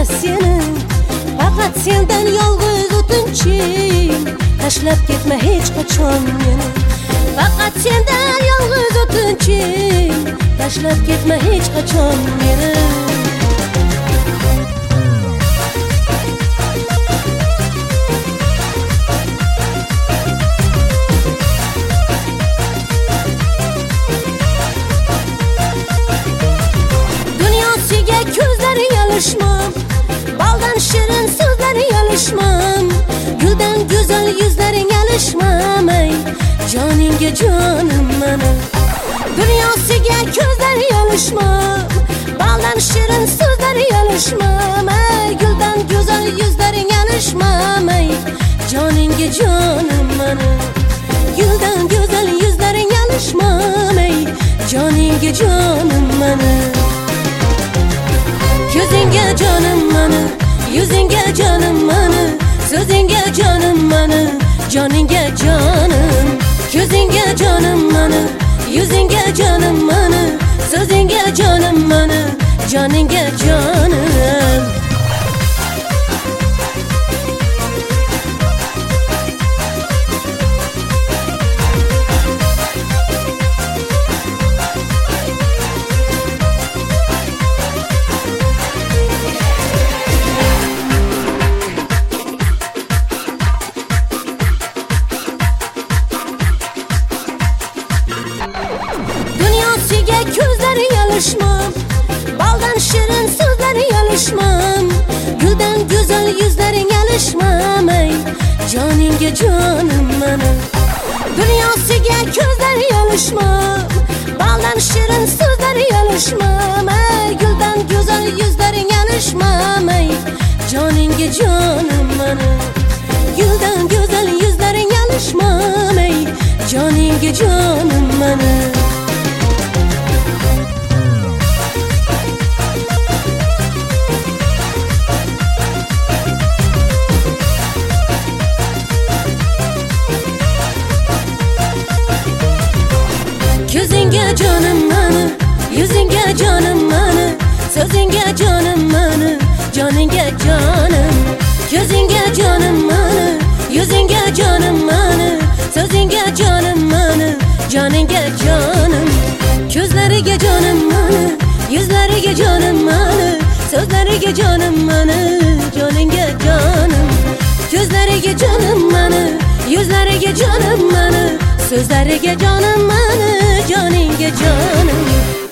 seni, faqat sendan yolg'iz o'tinchim. Tashlab ketma hech qachon meni, faqat sendan yolg'iz o'tinchim. Tashlab ketma hech qachon meni. Baldan shirin so'zlari yalishmam, guldan go'zal yuzlaring alishmam. Ey joningga jonim meni, dunyosiga ko'zlari yalishmam, baldan shirin so'zlari yalishmam. Ey guldan go'zal yuzlaring alishmam. Ey joningga jonim meni, guldan go'zal yuzlaring alishmam. Ey joningga jonim meni. Ko'zingga jonim meni, yuzingga jonim meni, so'zingga jonim meni, joningga jonim. Ko'zingga jonim meni, yuzingga jonim meni, so'zingga jonim meni, joningga jonim. Ko'zlari yalishmam, baldan shirin so'zlari yalishmam, guldan go'zal yuzlaring alishmam. Ey joningga jonim meni, dunyosiga ko'zlari yalishmam, baldan shirin so'zlari yalishmam. Ey guldan go'zal yuzlaring alishmam. Ey joningga jonim meni, guldan go'zal yuzlaring alishmam. Ey joningga jonim meni. Ko'zingga jonim meni, yuzingga jonim meni, so'zingga jonim meni, joningga jonim. Ko'zingga jonim meni, yuzingga jonim meni, so'zingga jonim meni, joningga jonim. Ko'zlariga jonim meni, yuzlariga jonim meni, so'zlariga jonim meni, joningga jonim. Ko'zlariga jonim meni, yuzlariga jonim meni, so'zlariga jonim meni, joningga jonim.